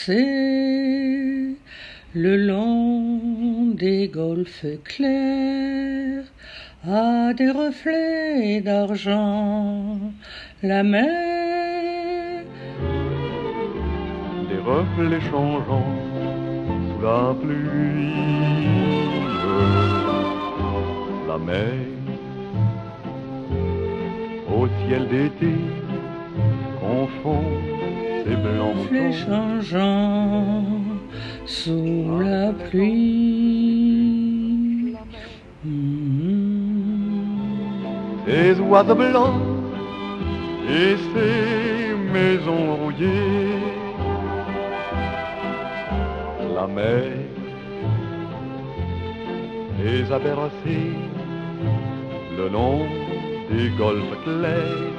danser le long des golfes clairs, à des reflets d'argent, la mer. Des reflets changeants sous la pluie, la mer au ciel d'été confond ses blancs Reflets moutons changeants sous la pluie. ses oiseaux blancs et ses maisons rouillées. La mer les a bercés le long des golfes clairs,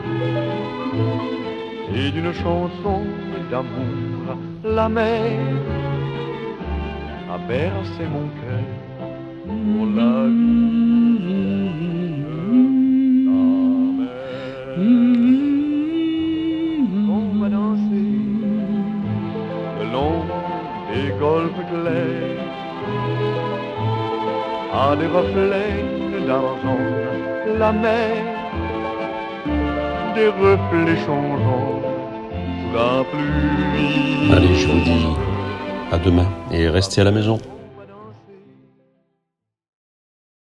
et d'une chanson d'amour la mer a bercé mon cœur pour la vie. La mer on va danser le long des golfes clairs, à des reflets d'argent, la mer, des reflets changeants sous la pluie. Allez, je vous dis à demain et restez à la maison.